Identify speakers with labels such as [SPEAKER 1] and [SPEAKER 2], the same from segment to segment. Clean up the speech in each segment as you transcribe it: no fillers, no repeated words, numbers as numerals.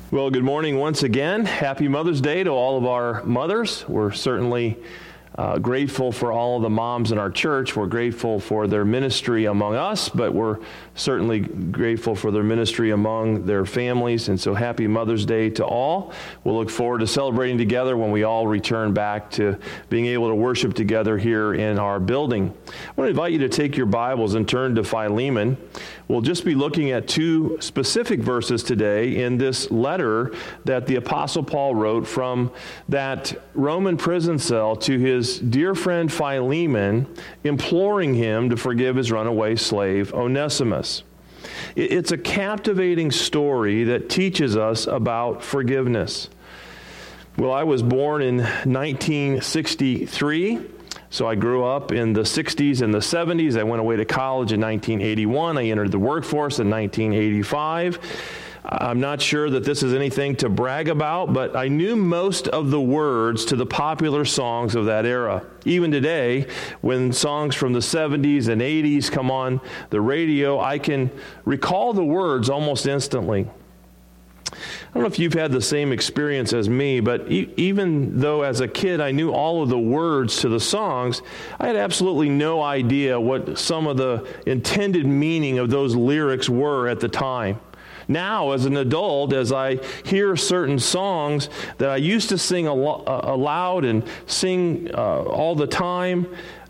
[SPEAKER 1] Well, good morning once again. Happy Mother's Day to all of our mothers. We're certainly grateful for all of the moms in our church. We're grateful for their ministry among us, but we're certainly grateful for their ministry among their families. And so happy Mother's Day to all. We'll look forward to celebrating together when we all return back to being able to worship together here in our building. I want to invite you to take your Bibles and turn to Philemon. We'll just be looking at two specific verses today in this letter that the Apostle Paul wrote from that Roman prison cell to his dear friend Philemon, imploring him to forgive his runaway slave Onesimus. It's a captivating story that teaches us about forgiveness. Well, I was born in 1963. So I grew up in the 60s and the 70s. I went away to college in 1981. I entered the workforce in 1985. I'm not sure that this is anything to brag about, but I knew most of the words to the popular songs of that era. Even today, when songs from the 70s and 80s come on the radio, I can recall the words almost instantly. I don't know if you've had the same experience as me, but even though as a kid I knew all of the words to the songs, I had absolutely no idea what some of the intended meaning of those lyrics were at the time. Now, as an adult, as I hear certain songs that I used to sing aloud and sing all the time,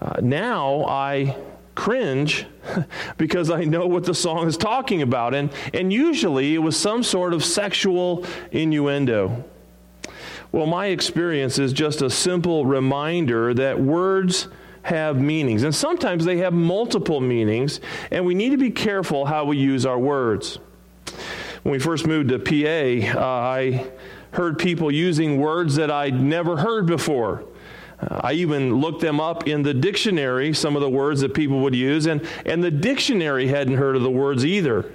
[SPEAKER 1] now I cringe because I know what the song is talking about. And usually it was some sort of sexual innuendo. Well, my experience is just a simple reminder that words have meanings. And sometimes they have multiple meanings, and we need to be careful how we use our words. When we first moved to PA, I heard people using words that I'd never heard before. I even looked them up in the dictionary, some of the words that people would use, and the dictionary hadn't heard of the words either.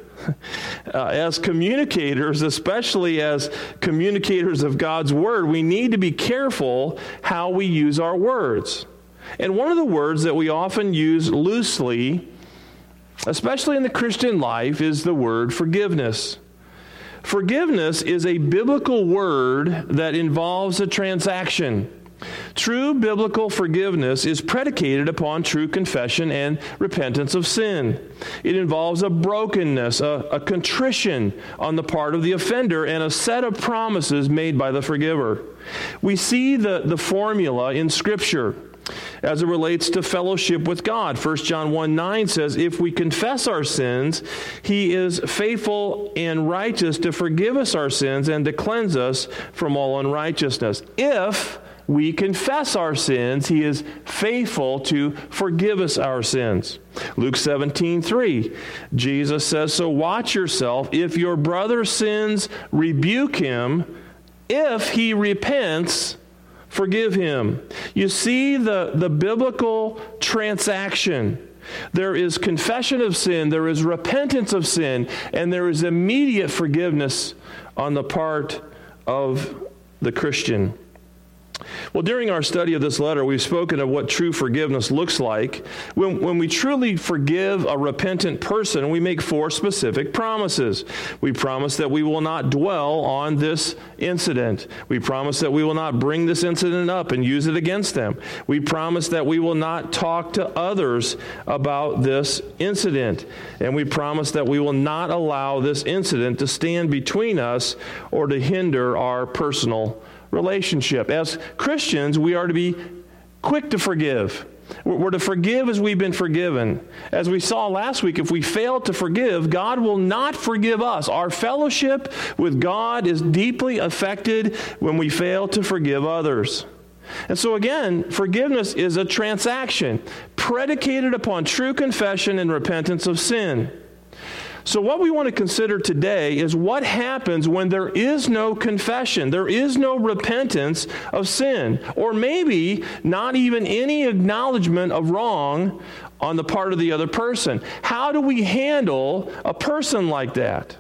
[SPEAKER 1] As communicators, especially as communicators of God's Word, we need to be careful how we use our words. And one of the words that we often use loosely, especially in the Christian life, is the word forgiveness. Forgiveness is a biblical word that involves a transaction. True biblical forgiveness is predicated upon true confession and repentance of sin. It involves a brokenness, a contrition on the part of the offender, and a set of promises made by the forgiver. We see the formula in Scripture as it relates to fellowship with God. 1 John 1:9 says, if we confess our sins, He is faithful and righteous to forgive us our sins and to cleanse us from all unrighteousness. If we confess our sins, He is faithful to forgive us our sins. Luke 17:3, Jesus says, so watch yourself. If your brother sins, rebuke him. If he repents, forgive him. You see the biblical transaction. There is confession of sin, there is repentance of sin, and there is immediate forgiveness on the part of the Christian. Well, during our study of this letter, we've spoken of what true forgiveness looks like. When we truly forgive a repentant person, we make 4 specific promises. We promise that we will not dwell on this incident. We promise that we will not bring this incident up and use it against them. We promise that we will not talk to others about this incident. And we promise that we will not allow this incident to stand between us or to hinder our personal relationship. As Christians, we are to be quick to forgive. We're to forgive as we've been forgiven. As we saw last week, if we fail to forgive, God will not forgive us. Our fellowship with God is deeply affected when we fail to forgive others. And so again, forgiveness is a transaction predicated upon true confession and repentance of sin. So what we want to consider today is what happens when there is no confession, there is no repentance of sin, or maybe not even any acknowledgement of wrong on the part of the other person. How do we handle a person like that?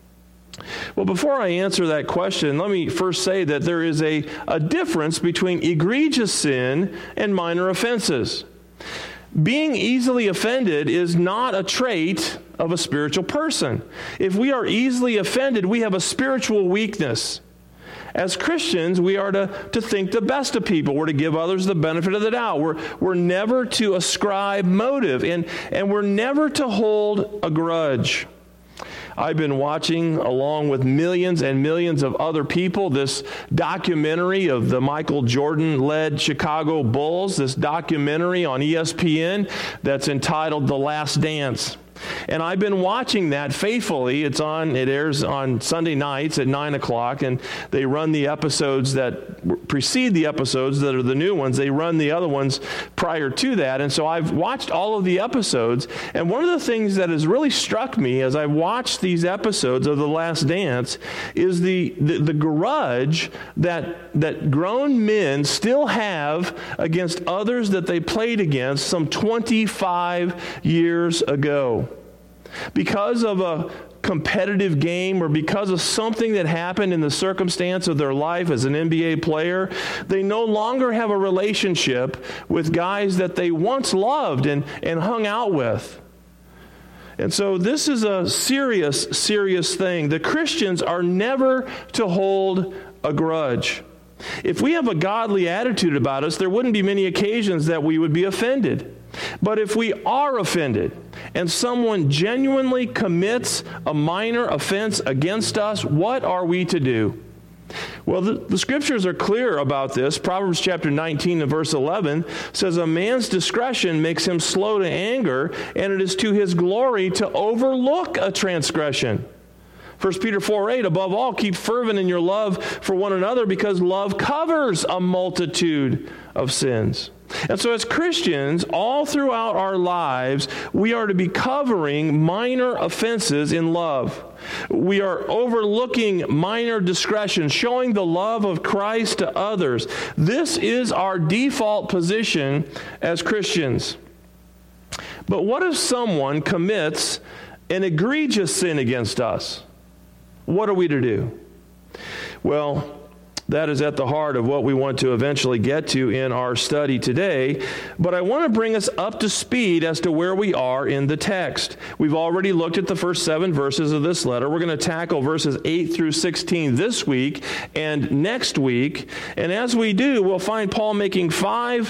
[SPEAKER 1] Well, before I answer that question, let me first say that there is a difference between egregious sin and minor offenses. Being easily offended is not a trait of a spiritual person. If we are easily offended, we have a spiritual weakness. As Christians, we are to think the best of people. We're to give others the benefit of the doubt. We're never to ascribe motive, and we're never to hold a grudge. I've been watching, along with millions and millions of other people, this documentary of the Michael Jordan-led Chicago Bulls, this documentary on ESPN that's entitled The Last Dance. And I've been watching that faithfully. It airs on Sunday nights at 9 o'clock, and they run the episodes that precede the episodes that are the new ones. They run the other ones prior to that. And so I've watched all of the episodes, and one of the things that has really struck me as I've watched these episodes of The Last Dance is the grudge that grown men still have against others that they played against some 25 years ago. Because of a competitive game or because of something that happened in the circumstance of their life as an NBA player, they no longer have a relationship with guys that they once loved and hung out with. And so this is a serious, serious thing. The Christians are never to hold a grudge. If we have a godly attitude about us, there wouldn't be many occasions that we would be offended. But if we are offended and someone genuinely commits a minor offense against us, what are we to do? Well, the scriptures are clear about this. Proverbs chapter 19 and verse 11 says, "A man's discretion makes him slow to anger, and it is to his glory to overlook a transgression." 1 Peter 4:8, "Above all, keep fervent in your love for one another, because love covers a multitude of sins." And so as Christians, all throughout our lives, we are to be covering minor offenses in love. We are overlooking minor discretion, showing the love of Christ to others. This is our default position as Christians. But what if someone commits an egregious sin against us? What are we to do? Well, that is at the heart of what we want to eventually get to in our study today. But I want to bring us up to speed as to where we are in the text. We've already looked at the first 7 verses of this letter. We're going to tackle verses 8 through 16 this week and next week. And as we do, we'll find Paul making 5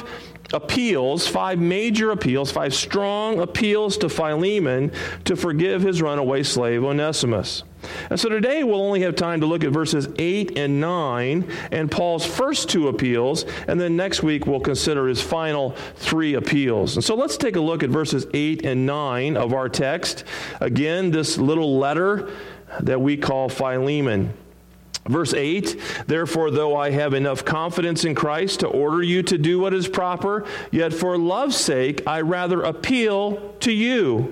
[SPEAKER 1] major appeals, 5 strong appeals to Philemon to forgive his runaway slave Onesimus. And so today we'll only have time to look at verses 8 and 9 and Paul's first 2 appeals, and then next week we'll consider his final 3 appeals. And so let's take a look at verses 8 and 9 of our text. Again, this little letter that we call Philemon. Verse 8, "Therefore, though I have enough confidence in Christ to order you to do what is proper, yet for love's sake I rather appeal to you."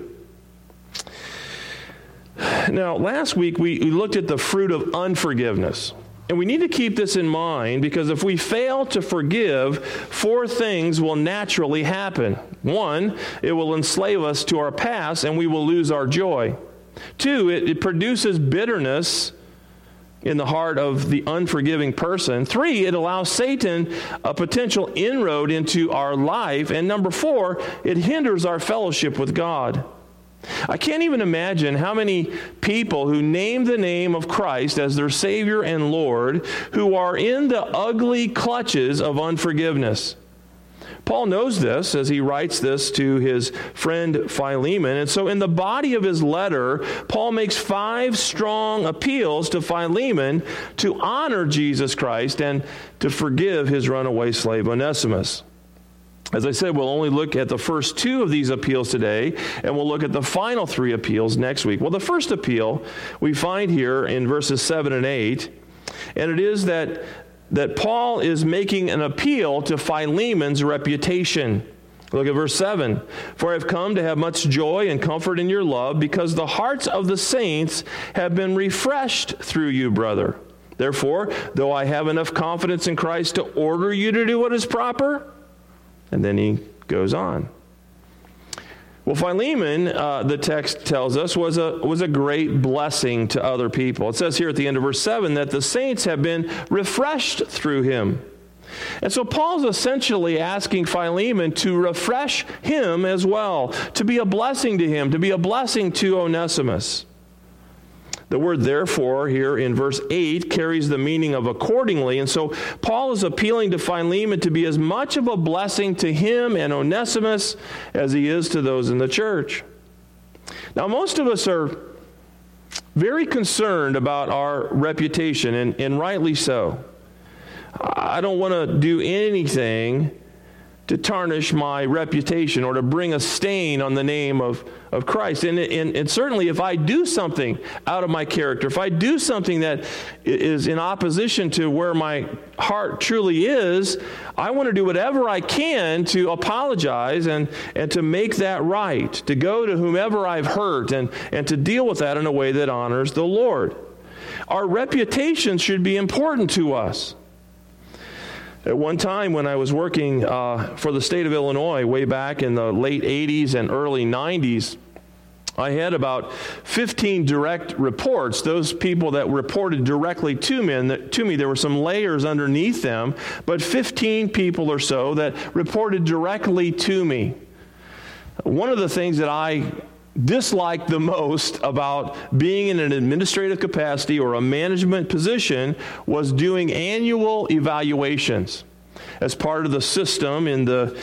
[SPEAKER 1] Now, last week we looked at the fruit of unforgiveness. And we need to keep this in mind, because if we fail to forgive, 4 things will naturally happen. 1, it will enslave us to our past and we will lose our joy. 2, it produces bitterness in the heart of the unforgiving person. 3, it allows Satan a potential inroad into our life. And number 4, it hinders our fellowship with God. I can't even imagine how many people who name the name of Christ as their Savior and Lord who are in the ugly clutches of unforgiveness. Paul knows this as he writes this to his friend Philemon. And so in the body of his letter, Paul makes 5 strong appeals to Philemon to honor Jesus Christ and to forgive his runaway slave Onesimus. As I said, we'll only look at the first 2 of these appeals today, and we'll look at the final 3 appeals next week. Well, the first appeal we find here in verses 7 and 8, and it is that Paul is making an appeal to Philemon's reputation. Look at verse 7. "For I have come to have much joy and comfort in your love, because the hearts of the saints have been refreshed through you, brother. Therefore, though I have enough confidence in Christ to order you to do what is proper," and then he goes on. Well, Philemon, the text tells us, was a great blessing to other people. It says here at the end of verse 7 that the saints have been refreshed through him. And so Paul's essentially asking Philemon to refresh him as well, to be a blessing to him, to be a blessing to Onesimus. The word therefore here in verse 8 carries the meaning of accordingly. And so Paul is appealing to Philemon to be as much of a blessing to him and Onesimus as he is to those in the church. Now, most of us are very concerned about our reputation, and rightly so. I don't want to do anything to tarnish my reputation or to bring a stain on the name of Christ. And certainly if I do something out of my character, if I do something that is in opposition to where my heart truly is, I want to do whatever I can to apologize and to make that right, to go to whomever I've hurt and to deal with that in a way that honors the Lord. Our reputation should be important to us. At one time when I was working for the state of Illinois way back in the late 80s and early 90s, I had about 15 direct reports, those people that reported directly to me. There were some layers underneath them, but 15 people or so that reported directly to me. One of the things that I disliked the most about being in an administrative capacity or a management position was doing annual evaluations. As part of the system in the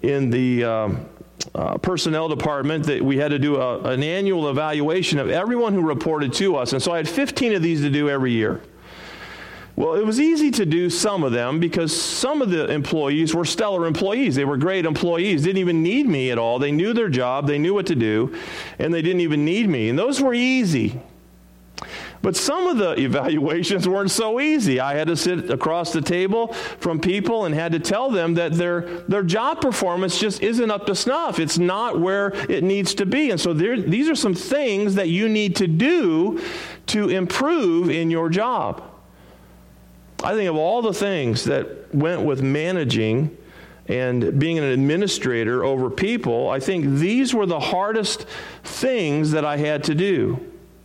[SPEAKER 1] personnel department, that we had to do an annual evaluation of everyone who reported to us. And so I had 15 of these to do every year. Well, it was easy to do some of them because some of the employees were stellar employees. They were great employees, didn't even need me at all. They knew their job, they knew what to do, and they didn't even need me. And those were easy. But some of the evaluations weren't so easy. I had to sit across the table from people and had to tell them that their job performance just isn't up to snuff. It's not where it needs to be. And so these are some things that you need to do to improve in your job. I think of all the things that went with managing and being an administrator over people, I think these were the hardest things that I had to do.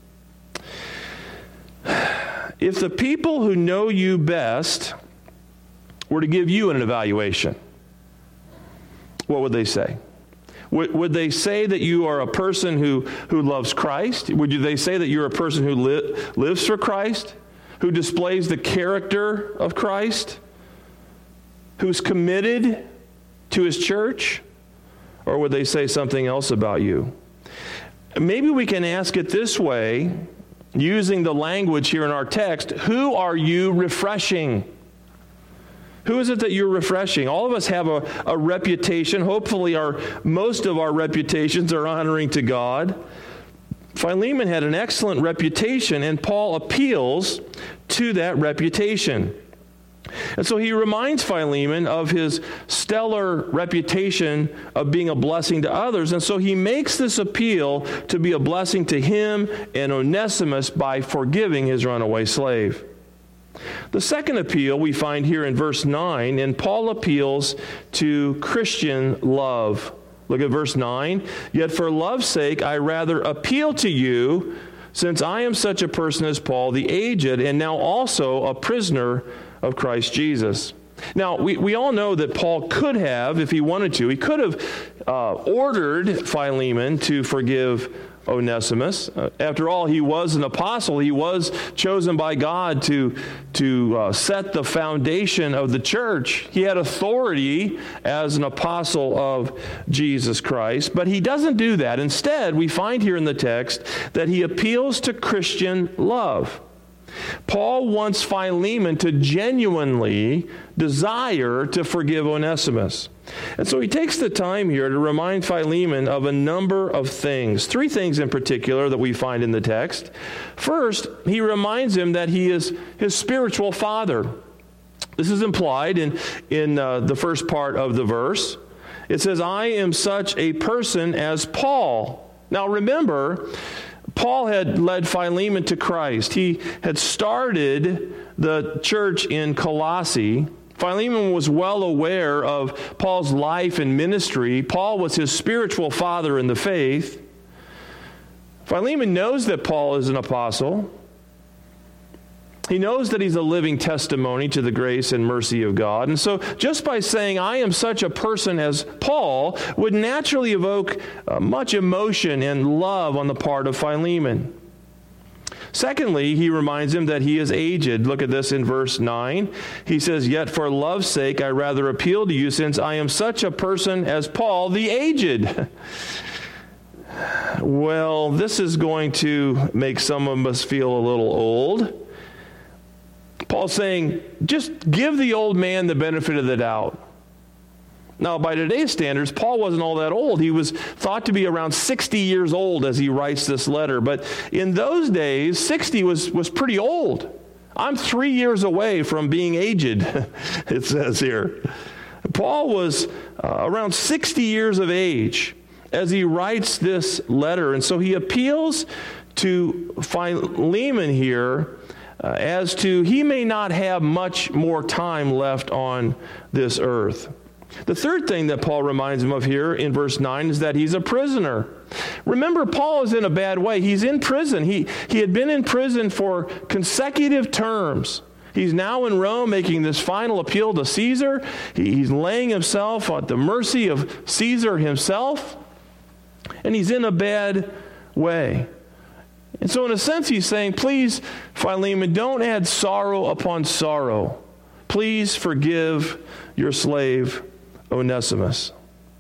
[SPEAKER 1] If the people who know you best were to give you an evaluation, what would they say? Would they say that you are a person who loves Christ? Would they say that you're a person who lives for Christ? Who displays the character of Christ, who's committed to his church? Or would they say something else about you? Maybe we can ask it this way, using the language here in our text: who are you refreshing? Who is it that you're refreshing? All of us have a reputation. Hopefully most of our reputations are honoring to God. Philemon had an excellent reputation, and Paul appeals to that reputation. And so he reminds Philemon of his stellar reputation of being a blessing to others. And so he makes this appeal to be a blessing to him and Onesimus by forgiving his runaway slave. The second appeal we find here in verse 9, and Paul appeals to Christian love. Look at verse 9. Yet for love's sake I rather appeal to you, since I am such a person as Paul, the aged, and now also a prisoner of Christ Jesus. Now, we all know that Paul could have, if he wanted to, he could have ordered Philemon to forgive Onesimus. After all, he was an apostle. He was chosen by God to set the foundation of the church. He had authority as an apostle of Jesus Christ, but he doesn't do that. Instead, we find here in the text that he appeals to Christian love. Paul wants Philemon to genuinely desire to forgive Onesimus. And so he takes the time here to remind Philemon of a number of things. 3 things in particular that we find in the text. First, he reminds him that he is his spiritual father. This is implied in the first part of the verse. It says, I am such a person as Paul. Now remember, Paul had led Philemon to Christ. He had started the church in Colossae. Philemon was well aware of Paul's life and ministry. Paul was his spiritual father in the faith. Philemon knows that Paul is an apostle. He knows that he's a living testimony to the grace and mercy of God. And so just by saying, I am such a person as Paul, would naturally evoke much emotion and love on the part of Philemon. Secondly, he reminds him that he is aged. Look at this in verse 9. He says, yet for love's sake I rather appeal to you, since I am such a person as Paul the aged. Well, this is going to make some of us feel a little old. Paul's saying, just give the old man the benefit of the doubt. Now, by today's standards, Paul wasn't all that old. He was thought to be around 60 years old as he writes this letter. But in those days, 60 was pretty old. I'm 3 years away from being aged, it says here. Paul was around 60 years of age as he writes this letter. And so he appeals to Philemon here as to he may not have much more time left on this earth. The third thing that Paul reminds him of here in verse 9 is that he's a prisoner. Remember, Paul is in a bad way. He's in prison. He had been in prison for consecutive terms. He's now in Rome making this final appeal to Caesar. He's laying himself at the mercy of Caesar himself. And he's in a bad way. And so in a sense he's saying, please, Philemon, don't add sorrow upon sorrow. Please forgive your slave Onesimus.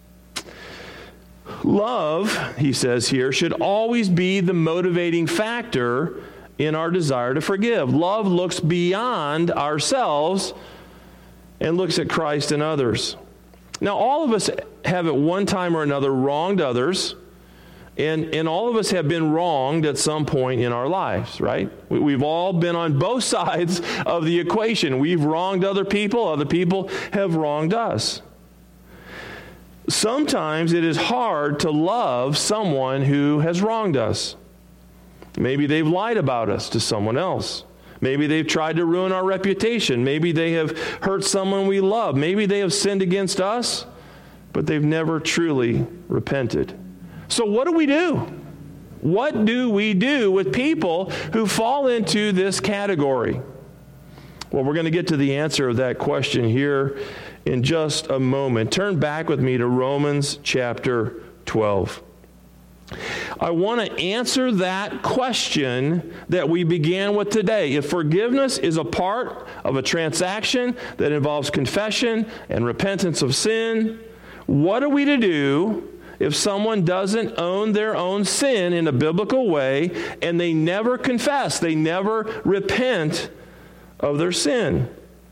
[SPEAKER 1] Love, he says here, should always be the motivating factor in our desire to forgive. Love looks beyond ourselves and looks at Christ and others. Now, all of us have at one time or another wronged others, and all of us have been wronged at some point in our lives, right? We've all been on both sides of the equation. We've wronged other people have wronged us. Sometimes it is hard to love someone who has wronged us. Maybe they've lied about us to someone else. Maybe they've tried to ruin our reputation. Maybe they have hurt someone we love. Maybe they have sinned against us, but they've never truly repented. So what do we do? What do we do with people who fall into this category? Well, we're going to get to the answer of that question here in just a moment. Turn back with me to Romans chapter 12. I want to answer that question that we began with today. If forgiveness is a part of a transaction that involves confession and repentance of sin, what are we to do if someone doesn't own their own sin in a biblical way and they never confess, they never repent of their sin?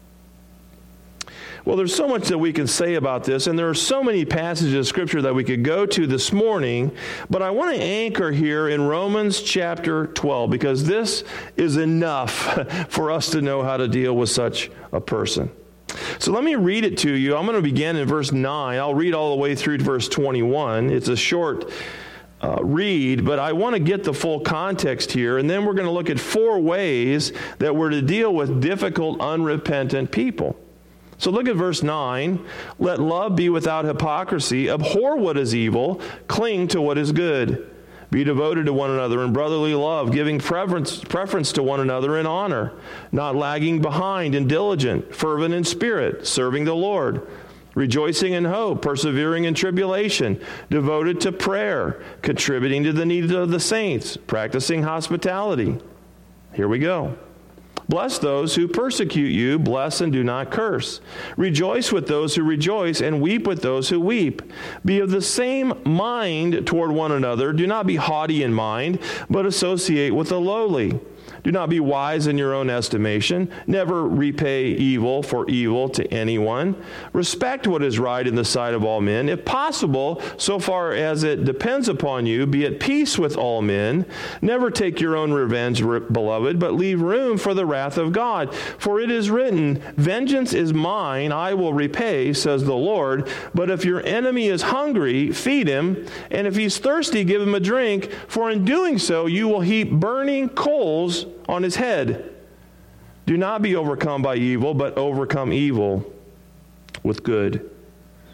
[SPEAKER 1] Well, there's so much that we can say about this, and there are so many passages of Scripture that we could go to this morning, but I want to anchor here in Romans chapter 12, because this is enough for us to know how to deal with such a person. So let me read it to you. I'm going to begin in verse 9. I'll read all the way through to verse 21. It's a short read, but I want to get the full context here, and then we're going to look at 4 ways that we're to deal with difficult, unrepentant people. So look at verse 9. Let love be without hypocrisy. Abhor what is evil. Cling to what is good. Be devoted to one another in brotherly love, giving preference to one another in honor, not lagging behind and diligent, fervent in spirit, serving the Lord, rejoicing in hope, persevering in tribulation, devoted to prayer, contributing to the needs of the saints, practicing hospitality. Here we go. Bless those who persecute you, bless and do not curse. Rejoice with those who rejoice, and weep with those who weep. Be of the same mind toward one another. Do not be haughty in mind, but associate with the lowly. Do not be wise in your own estimation. Never repay evil for evil to anyone. Respect what is right in the sight of all men. If possible, so far as it depends upon you, be at peace with all men. Never take your own revenge, beloved, but leave room for the wrath of God. For it is written, vengeance is mine, I will repay, says the Lord. But if your enemy is hungry, feed him. And if he's thirsty, give him a drink. For in doing so, you will heap burning coals on his head. Do not be overcome by evil, but overcome evil with good.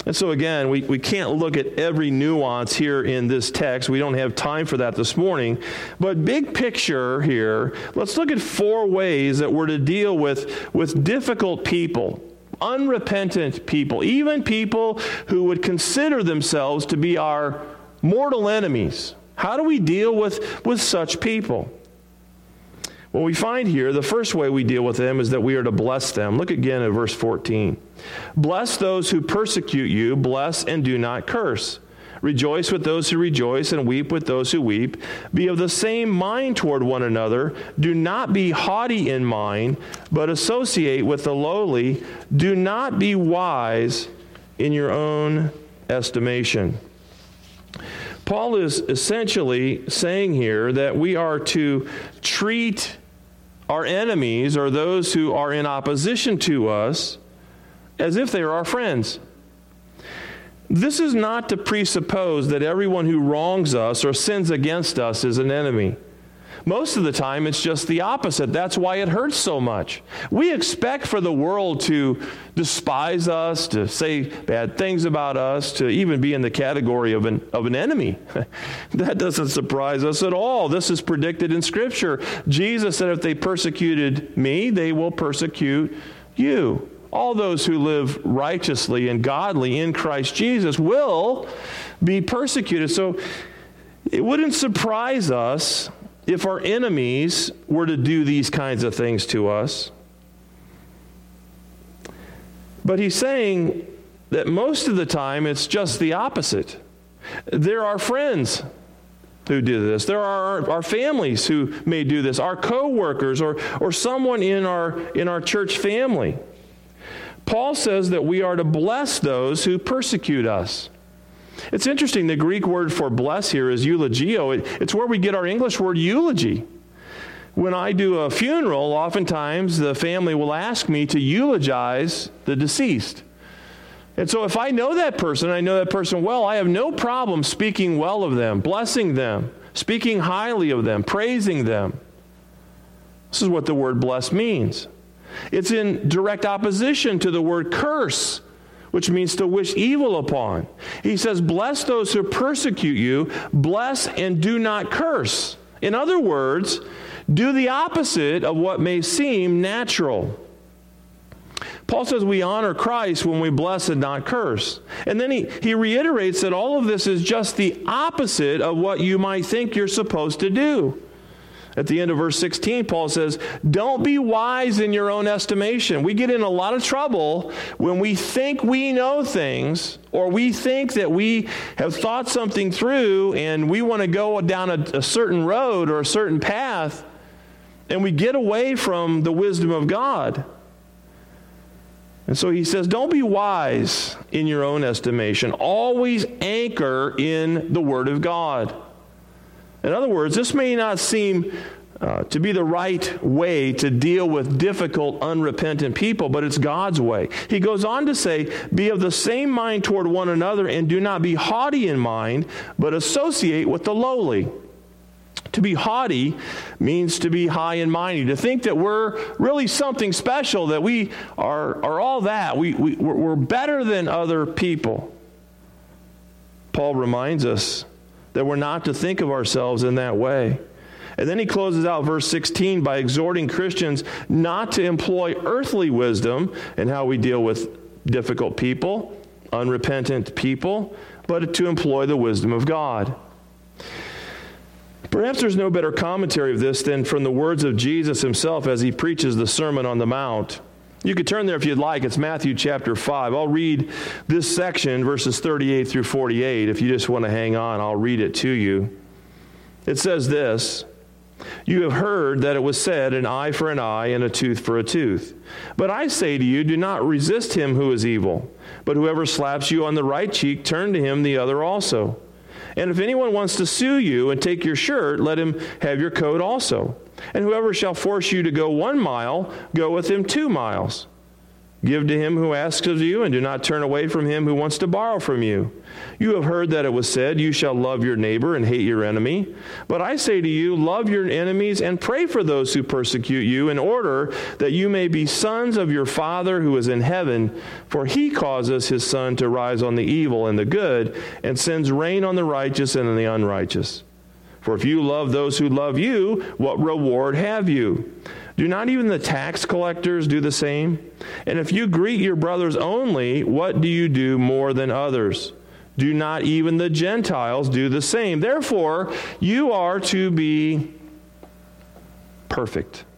[SPEAKER 1] And so again, we can't look at every nuance here in this text. We don't have time for that this morning. But big picture here, let's look at 4 ways that we're to deal with difficult people, unrepentant people, even people who would consider themselves to be our mortal enemies. How do we deal with such people? Well, we find here the first way we deal with them is that we are to bless them. Look again at verse 14. Bless those who persecute you, bless and do not curse. Rejoice with those who rejoice and weep with those who weep. Be of the same mind toward one another. Do not be haughty in mind, but associate with the lowly. Do not be wise in your own estimation. Paul is essentially saying here that we are to treat our enemies or those who are in opposition to us as if they are our friends. This is not to presuppose that everyone who wrongs us or sins against us is an enemy. Most of the time, it's just the opposite. That's why it hurts so much. We expect for the world to despise us, to say bad things about us, to even be in the category of an enemy. That doesn't surprise us at all. This is predicted in Scripture. Jesus said, if they persecuted me, they will persecute you. All those who live righteously and godly in Christ Jesus will be persecuted. So it wouldn't surprise us if our enemies were to do these kinds of things to us. But he's saying that most of the time it's just the opposite. There are friends who do this. There are our families who may do this, our co-workers or someone in our church family. Paul says that we are to bless those who persecute us. It's interesting, the Greek word for bless here is eulogio. It's where we get our English word eulogy. When I do a funeral, oftentimes the family will ask me to eulogize the deceased. And so if I know that person, I know that person well, I have no problem speaking well of them, blessing them, speaking highly of them, praising them. This is what the word bless means. It's in direct opposition to the word curse, which means to wish evil upon. He says, bless those who persecute you, bless and do not curse. In other words, do the opposite of what may seem natural. Paul says we honor Christ when we bless and not curse. And then he reiterates that all of this is just the opposite of what you might think you're supposed to do. At the end of verse 16, Paul says, don't be wise in your own estimation. We get in a lot of trouble when we think we know things, or we think that we have thought something through and we want to go down a certain road or a certain path, and we get away from the wisdom of God. And so he says, don't be wise in your own estimation. Always anchor in the Word of God. In other words, this may not seem to be the right way to deal with difficult, unrepentant people, but it's God's way. He goes on to say, be of the same mind toward one another and do not be haughty in mind, but associate with the lowly. To be haughty means to be high and mighty, to think that we're really something special, that we are all that. We're better than other people. Paul reminds us that we're not to think of ourselves in that way. And then he closes out verse 16 by exhorting Christians not to employ earthly wisdom in how we deal with difficult people, unrepentant people, but to employ the wisdom of God. Perhaps there's no better commentary of this than from the words of Jesus himself as he preaches the Sermon on the Mount. You could turn there if you'd like. It's Matthew chapter 5. I'll read this section, verses 38 through 48. If you just want to hang on, I'll read it to you. It says this, you have heard that it was said, an eye for an eye and a tooth for a tooth. But I say to you, do not resist him who is evil. But whoever slaps you on the right cheek, turn to him the other also. And if anyone wants to sue you and take your shirt, let him have your coat also. And whoever shall force you to go 1 mile, go with him 2 miles. Give to him who asks of you, and do not turn away from him who wants to borrow from you. You have heard that it was said, you shall love your neighbor and hate your enemy. But I say to you, love your enemies and pray for those who persecute you, in order that you may be sons of your Father who is in heaven. For he causes his sun to rise on the evil and the good, and sends rain on the righteous and on the unrighteous. For if you love those who love you, what reward have you? Do not even the tax collectors do the same? And if you greet your brothers only, what do you do more than others? Do not even the Gentiles do the same? Therefore, you are to be perfect,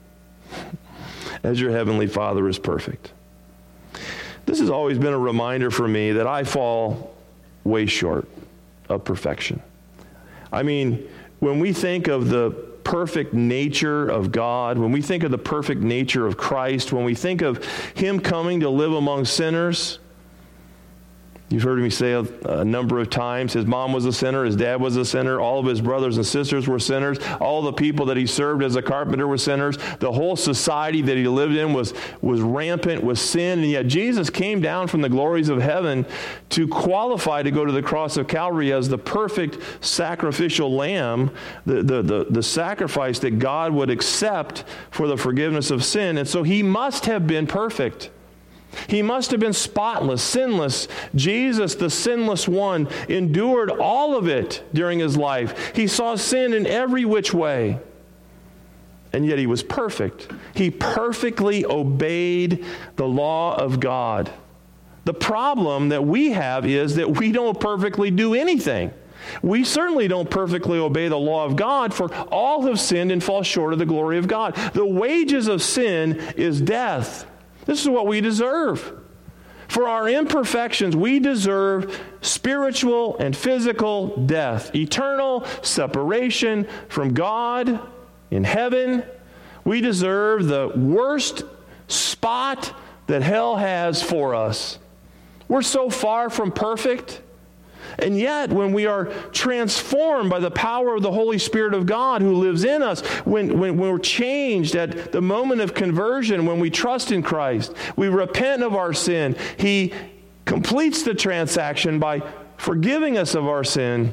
[SPEAKER 1] as your heavenly Father is perfect. This has always been a reminder for me that I fall way short of perfection. I mean, when we think of the perfect nature of God, when we think of the perfect nature of Christ, when we think of him coming to live among sinners, you've heard me say a number of times, his mom was a sinner, his dad was a sinner, all of his brothers and sisters were sinners, all the people that he served as a carpenter were sinners, the whole society that he lived in was rampant with sin, and yet Jesus came down from the glories of heaven to qualify to go to the cross of Calvary as the perfect sacrificial lamb, the sacrifice that God would accept for the forgiveness of sin, and so he must have been perfect. He must have been spotless, sinless. Jesus, the sinless one, endured all of it during his life. He saw sin in every which way. And yet he was perfect. He perfectly obeyed the law of God. The problem that we have is that we don't perfectly do anything. We certainly don't perfectly obey the law of God, for all have sinned and fall short of the glory of God. The wages of sin is death. This is what we deserve. For our imperfections, we deserve spiritual and physical death, eternal separation from God in heaven. We deserve the worst spot that hell has for us. We're so far from perfect. And yet, when we are transformed by the power of the Holy Spirit of God who lives in us, when we're changed at the moment of conversion, when we trust in Christ, we repent of our sin, he completes the transaction by forgiving us of our sin.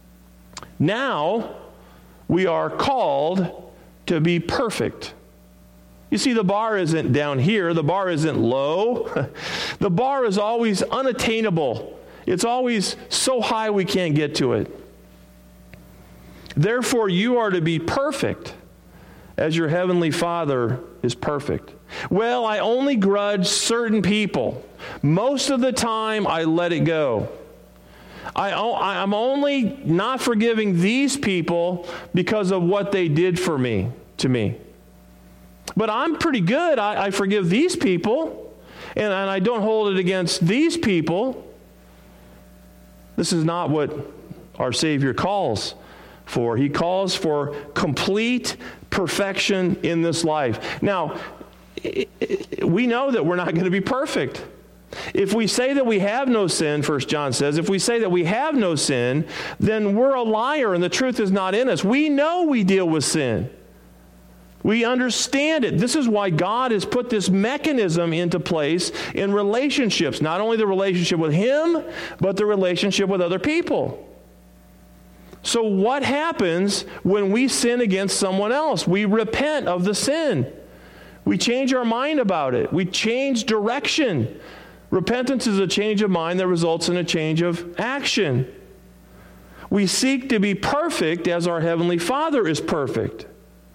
[SPEAKER 1] Now, we are called to be perfect. You see, the bar isn't down here. The bar isn't low. The bar is always unattainable. It's always so high we can't get to it. Therefore, you are to be perfect as your heavenly Father is perfect. Well, I only grudge certain people. Most of the time, I let it go. I'm only not forgiving these people because of what they did for me, to me. But I'm pretty good. I forgive these people, and I don't hold it against these people. This is not what our Savior calls for. He calls for complete perfection in this life. Now, we know that we're not going to be perfect. If we say that we have no sin, 1 John says, if we say that we have no sin, then we're a liar and the truth is not in us. We know we deal with sin. We understand it. This is why God has put this mechanism into place in relationships. Not only the relationship with Him, but the relationship with other people. So what happens when we sin against someone else? We repent of the sin. We change our mind about it. We change direction. Repentance is a change of mind that results in a change of action. We seek to be perfect as our Heavenly Father is perfect.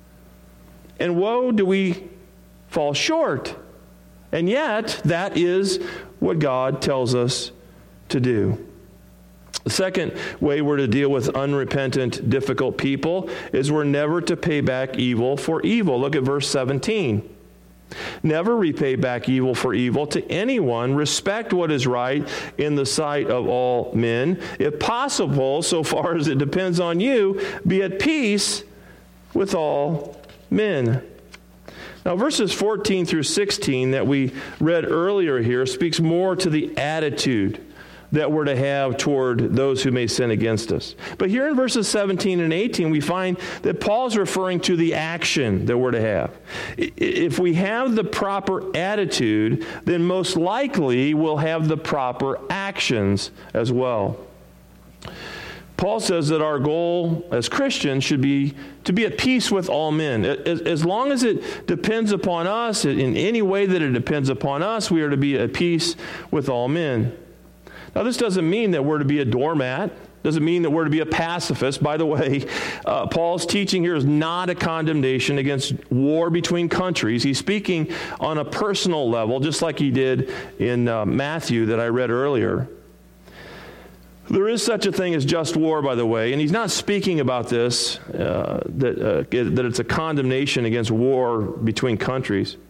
[SPEAKER 1] And woe, do we fall short. And yet, that is what God tells us to do. The second way we're to deal with unrepentant, difficult people is we're never to pay back evil for evil. Look at verse 17. Never repay back evil for evil to anyone. Respect what is right in the sight of all men. If possible, so far as it depends on you, be at peace with all men. Now, verses 14 through 16 that we read earlier here speaks more to the attitude that we're to have toward those who may sin against us. But here in verses 17 and 18, we find that Paul's referring to the action that we're to have. If we have the proper attitude, then most likely we'll have the proper actions as well. Paul says that our goal as Christians should be to be at peace with all men. As long as it depends upon us, in any way that it depends upon us, we are to be at peace with all men. Now, this doesn't mean that we're to be a doormat. Doesn't mean that we're to be a pacifist. By the way, Paul's teaching here is not a condemnation against war between countries. He's speaking on a personal level, just like he did in Matthew that I read earlier. There is such a thing as just war, by the way, and he's not speaking about this, that it's a condemnation against war between countries.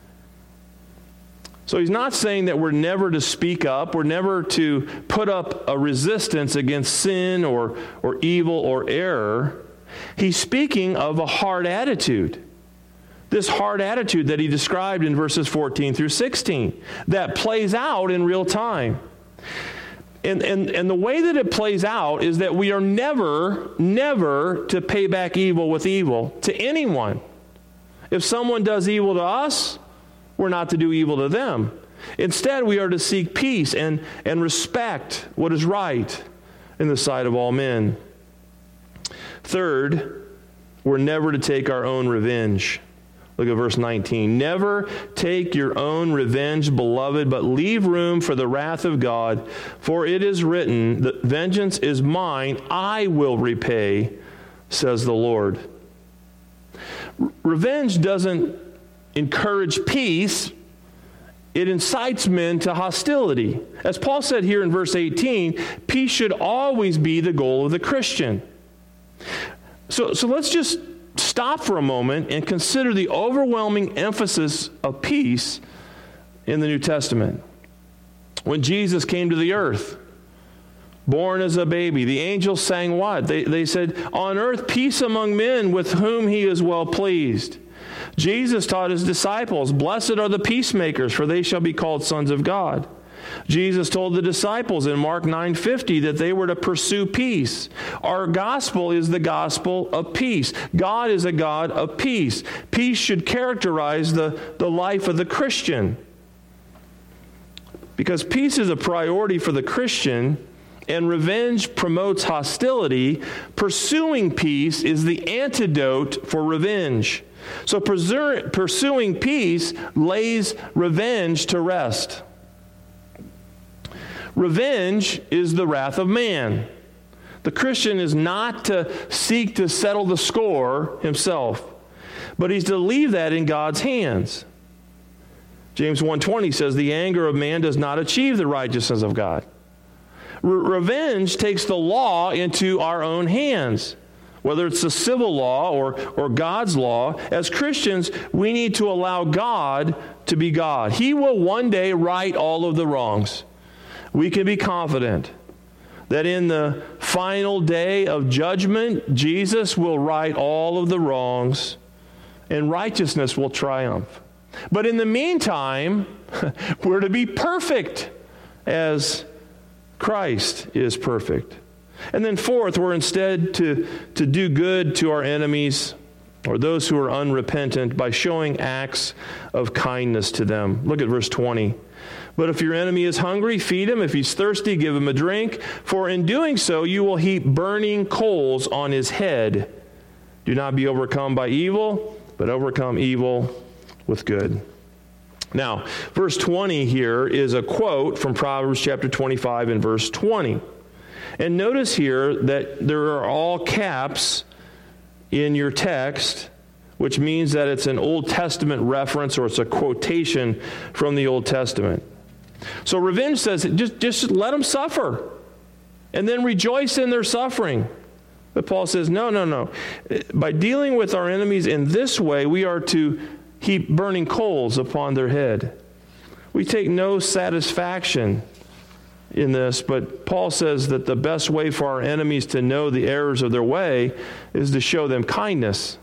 [SPEAKER 1] So he's not saying that we're never to speak up, we're never to put up a resistance against sin or evil or error. He's speaking of a hard attitude. This hard attitude that he described in verses 14 through 16 that plays out in real time. And the way that it plays out is that we are never to pay back evil with evil to anyone. If someone does evil to us, we're not to do evil to them. Instead, we are to seek peace and respect what is right in the sight of all men. Third, we're never to take our own revenge. Look at verse 19. Never take your own revenge, beloved, but leave room for the wrath of God. For it is written, that vengeance is mine, I will repay, says the Lord. Revenge doesn't encourage peace, it incites men to hostility. As Paul said here in verse 18, peace should always be the goal of the Christian. So let's just stop for a moment and consider the overwhelming emphasis of peace in the New Testament. When Jesus came to the earth, born as a baby, the angels sang what? They said, on earth peace among men with whom he is well pleased. Jesus taught his disciples, blessed are the peacemakers, for they shall be called sons of God. Jesus told the disciples in Mark 9:50 that they were to pursue peace. Our gospel is the gospel of peace. God is a God of peace. Peace should characterize the life of the Christian. Because peace is a priority for the Christian, and revenge promotes hostility, pursuing peace is the antidote for revenge. So pursuing peace lays revenge to rest. Revenge is the wrath of man. The Christian is not to seek to settle the score himself, but he's to leave that in God's hands. James 1:20 says, the anger of man does not achieve the righteousness of God. Revenge takes the law into our own hands. Whether it's the civil law or God's law, as Christians, we need to allow God to be God. He will one day right all of the wrongs. We can be confident that in the final day of judgment, Jesus will right all of the wrongs and righteousness will triumph. But in the meantime, we're to be perfect as Christ is perfect. And then fourth, we're instead to do good to our enemies or those who are unrepentant by showing acts of kindness to them. Look at verse 20. But if your enemy is hungry, feed him. If he's thirsty, give him a drink. For in doing so, you will heap burning coals on his head. Do not be overcome by evil, but overcome evil with good. Now, verse 20 here is a quote from Proverbs chapter 25 and verse 20. And notice here that there are all caps in your text, which means that it's an Old Testament reference or it's a quotation from the Old Testament. So revenge says, just let them suffer and then rejoice in their suffering. But Paul says, no. By dealing with our enemies in this way, we are to heap burning coals upon their head. We take no satisfaction in this, but Paul says that the best way for our enemies to know the errors of their way is to show them kindness.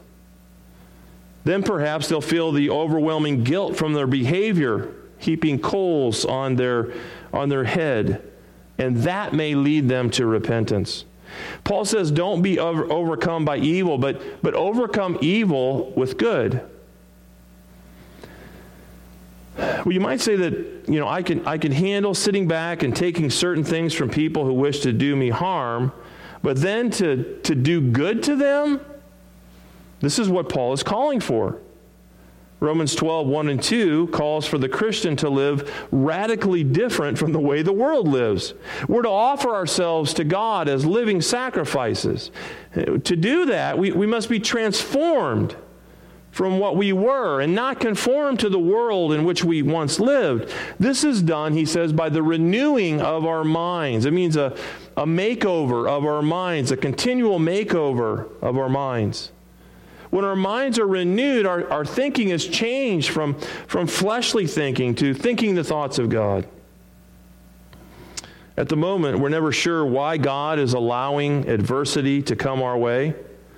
[SPEAKER 1] Then perhaps they'll feel the overwhelming guilt from their behavior, heaping coals on their head. and that may lead them to repentance. Paul says, don't be overcome by evil, but overcome evil with good. Well, you might say that, I can handle sitting back and taking certain things from people who wish to do me harm, but then to do good to them, this is what Paul is calling for. Romans 12, 1 and 2 calls for the Christian to live radically different from the way the world lives. We're to offer ourselves to God as living sacrifices. To do that, we must be transformed from what we were and not conform to the world in which we once lived. This is done, he says, by the renewing of our minds. It means a makeover of our minds, a continual makeover of our minds. When our minds are renewed, our thinking is changed from fleshly thinking to thinking the thoughts of God. At the moment, we're never sure why God is allowing adversity to come our way.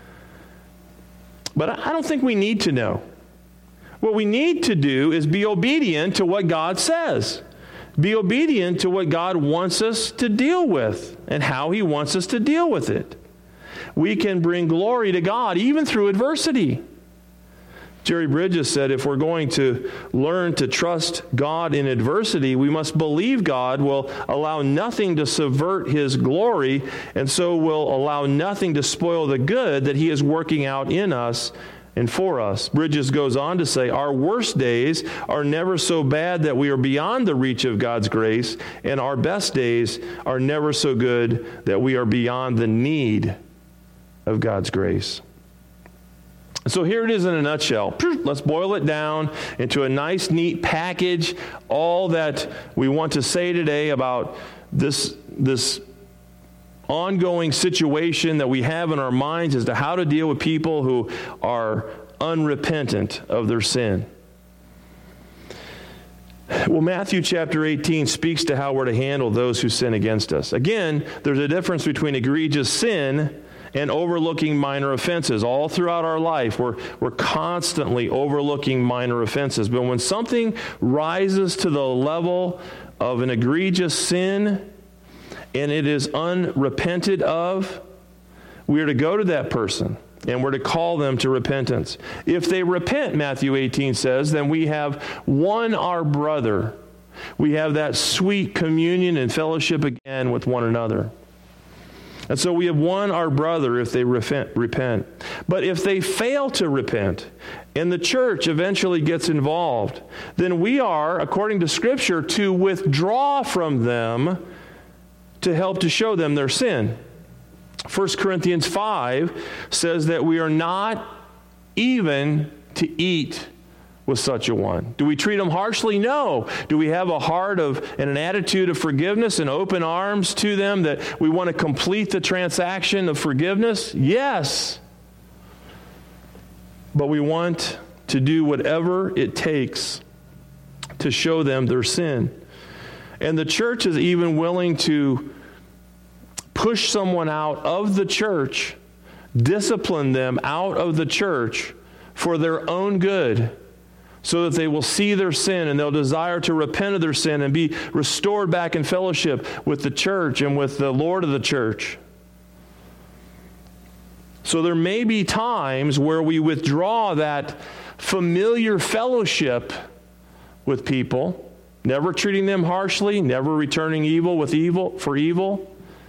[SPEAKER 1] But I don't think we need to know. What we need to do is be obedient to what God says. Be obedient to what God wants us to deal with and how He wants us to deal with it. We can bring glory to God even through adversity. Jerry Bridges said, if we're going to learn to trust God in adversity, we must believe God will allow nothing to subvert His glory, and so will allow nothing to spoil the good that He is working out in us and for us. Bridges goes on to say, our worst days are never so bad that we are beyond the reach of God's grace, and our best days are never so good that we are beyond the need of God's grace. So here it is in a nutshell. Let's boil it down into a nice, neat package. All that we want to say today about this ongoing situation that we have in our minds as to how to deal with people who are unrepentant of their sin. Well, Matthew chapter 18 speaks to how we're to handle those who sin against us. Again, there's a difference between egregious sin and overlooking minor offenses. All throughout our life, we're constantly overlooking minor offenses. But when something rises to the level of an egregious sin and it is unrepented of, we are to go to that person and we're to call them to repentance. If they repent, Matthew 18 says, then we have won our brother. We have that sweet communion and fellowship again with one another. And so we have won our brother if they repent. But if they fail to repent, and the church eventually gets involved, then we are, according to Scripture, to withdraw from them to help to show them their sin. 1 Corinthians 5 says that we are not even to eat with such a one. Do we treat them harshly? No. Do we have a heart and an attitude of forgiveness and open arms to them that we want to complete the transaction of forgiveness? Yes. But we want to do whatever it takes to show them their sin. And the church is even willing to push someone out of the church, discipline them out of the church for their own good, so that they will see their sin and they'll desire to repent of their sin and be restored back in fellowship with the church and with the Lord of the church. So there may be times where we withdraw that familiar fellowship with people, never treating them harshly, never returning evil with evil for evil.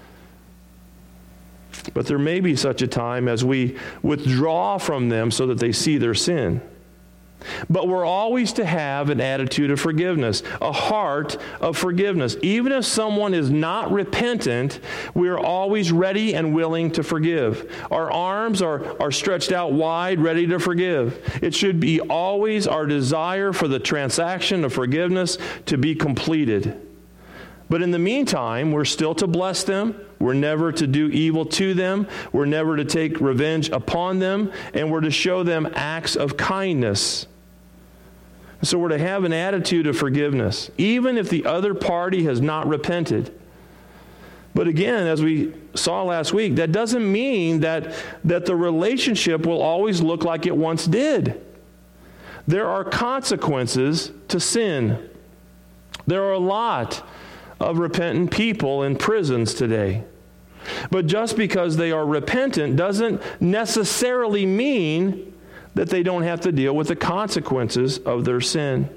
[SPEAKER 1] But there may be such a time as we withdraw from them so that they see their sin. But we're always to have an attitude of forgiveness, a heart of forgiveness. Even if someone is not repentant, we are always ready and willing to forgive. Our arms are stretched out wide, ready to forgive. It should be always our desire for the transaction of forgiveness to be completed. But in the meantime, we're still to bless them. We're never to do evil to them. We're never to take revenge upon them. And we're to show them acts of kindness. So we're to have an attitude of forgiveness, even if the other party has not repented. But again, as we saw last week, that doesn't mean that the relationship will always look like it once did. There are consequences to sin. There are a lot of repentant people in prisons today. But just because they are repentant doesn't necessarily mean that they don't have to deal with the consequences of their sin.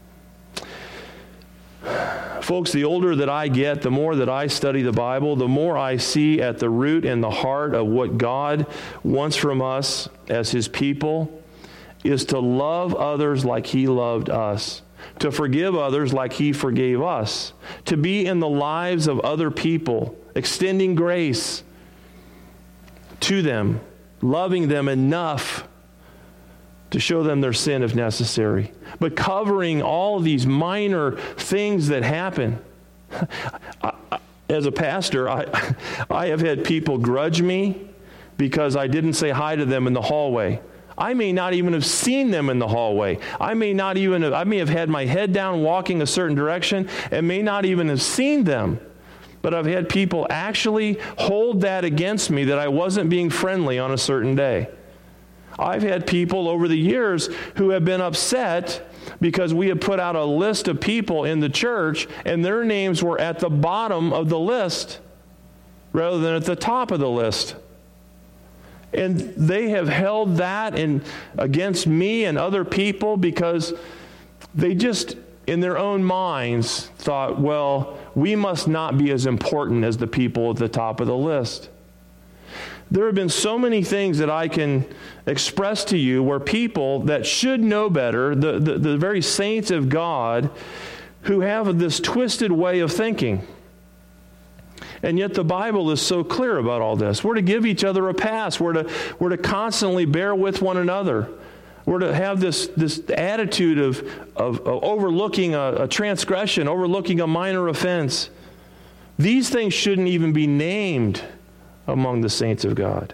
[SPEAKER 1] Folks, the older that I get, the more that I study the Bible, the more I see at the root and the heart of what God wants from us as His people is to love others like He loved us, to forgive others like He forgave us, to be in the lives of other people, extending grace to them, loving them enough to show them their sin if necessary, but covering all of these minor things that happen. As a pastor, I have had people grudge me because I didn't say hi to them in the hallway. I may not even have seen them in the hallway. I may have had my head down walking a certain direction and may not even have seen them. But I've had people actually hold that against me, that I wasn't being friendly on a certain day. I've had people over the years who have been upset because we had put out a list of people in the church and their names were at the bottom of the list rather than at the top of the list. And they have held that against me and other people because they just, in their own minds, thought, well, we must not be as important as the people at the top of the list. There have been so many things that I can express to you where people that should know better, the very saints of God, who have this twisted way of thinking. And yet the Bible is so clear about all this. We're to give each other a pass. We're to constantly bear with one another. We're to have this attitude of overlooking a transgression, overlooking a minor offense. These things shouldn't even be named among the saints of God.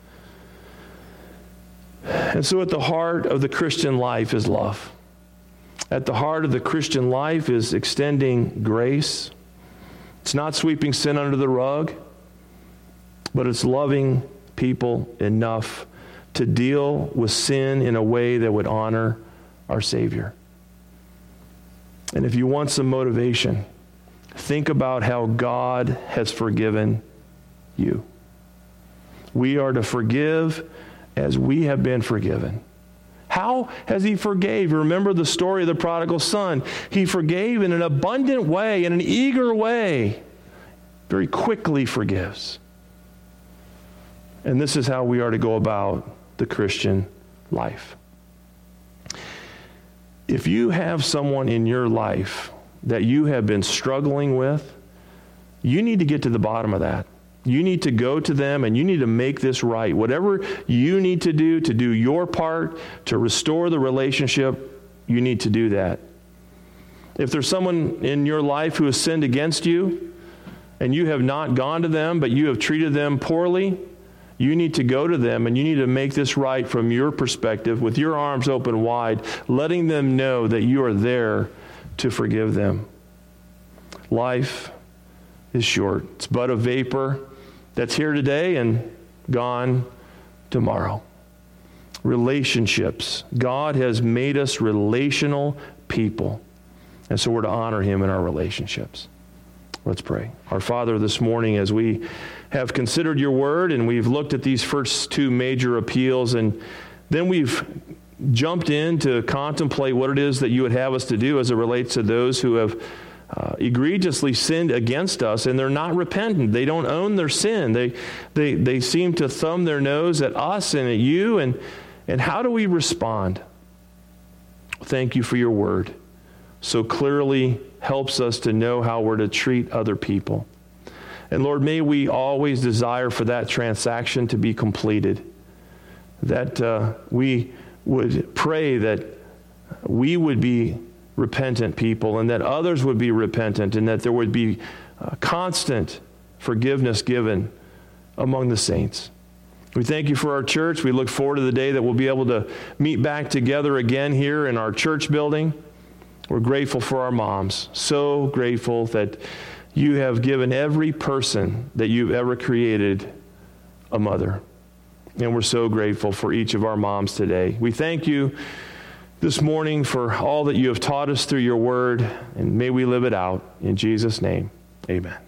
[SPEAKER 1] And so at the heart of the Christian life is love. At the heart of the Christian life is extending grace. It's not sweeping sin under the rug, but it's loving people enough to deal with sin in a way that would honor our Savior. And if you want some motivation, think about how God has forgiven you. We are to forgive as we have been forgiven. How has He forgave? Remember the story of the prodigal son. He forgave in an abundant way, in an eager way. Very quickly forgives. And this is how we are to go about the Christian life. If you have someone in your life that you have been struggling with, you need to get to the bottom of that. You need to go to them and you need to make this right. Whatever you need to do your part to restore the relationship, you need to do that. If there's someone in your life who has sinned against you and you have not gone to them, but you have treated them poorly, you need to go to them and you need to make this right from your perspective with your arms open wide, letting them know that you are there to forgive them. Life is short. It's but a vapor that's here today and gone tomorrow. Relationships. God has made us relational people. And so we're to honor Him in our relationships. Let's pray. Our Father, this morning as we have considered your word and we've looked at these first two major appeals and then we've jumped in to contemplate what it is that you would have us to do as it relates to those who have egregiously sinned against us and they're not repentant. They don't own their sin. They seem to thumb their nose at us and at you. And how do we respond? Thank you for your word. So clearly helps us to know how we're to treat other people. And Lord, may we always desire for that transaction to be completed. That we would pray that we would be repentant people and that others would be repentant and that there would be constant forgiveness given among the saints. We thank you for our church. We look forward to the day that we'll be able to meet back together again here in our church building. We're grateful for our moms. So grateful that you have given every person that you've ever created a mother. And we're so grateful for each of our moms today. We thank you this morning for all that you have taught us through your word, and may we live it out. In Jesus' name, amen.